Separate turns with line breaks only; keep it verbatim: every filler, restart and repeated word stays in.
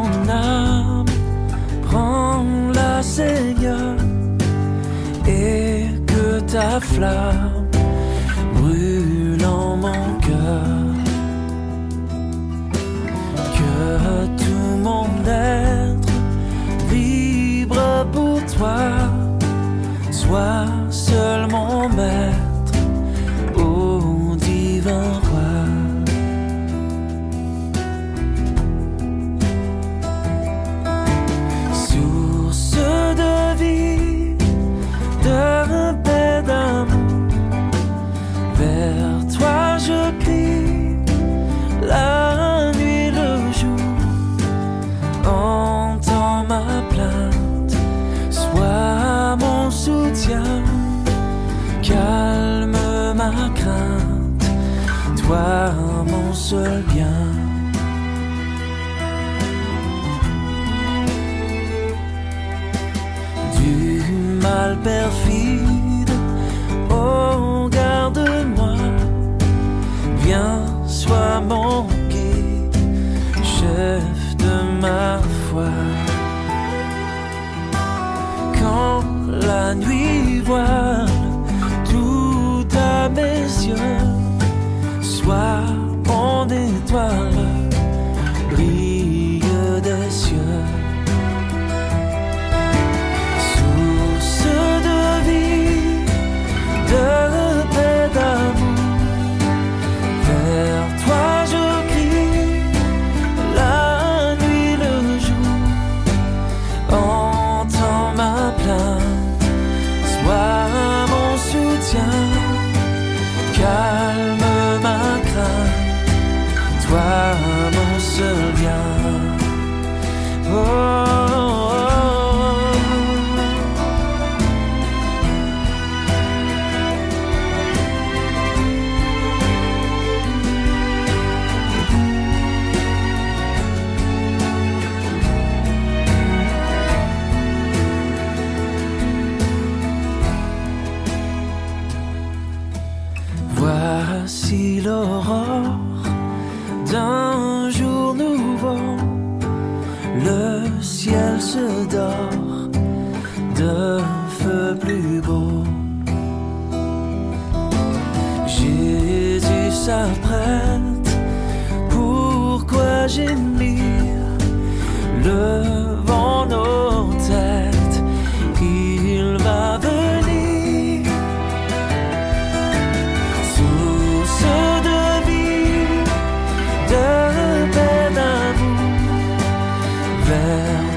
mon âme, prends-la Seigneur, et que ta flamme brûle en mon cœur, que tout mon être vibre pour toi, sois seul mon maître, ô divin roi. De paix, d'amour, vers toi je crie, la nuit, le jour, entends ma plainte, sois mon soutien, calme ma crainte, toi mon seul bien. Mal perfide, oh garde-moi, viens, sois mon guide, chef de ma foi. Quand la nuit voile tout à mes yeux, sois mon étoile, brille des cieux. De paix, d'amour, vers toi je crie, la nuit, le jour, entends ma plainte, sois mon soutien, calme ma crainte, toi mon seul bien. Oh, oh, oh. Voici l'aurore d'un jour nouveau, le ciel se dort de feu plus beau. Jésus s'apprête, pourquoi gémir? Levons nos têtes, il va venir. De vie, de paix, d'amour, vers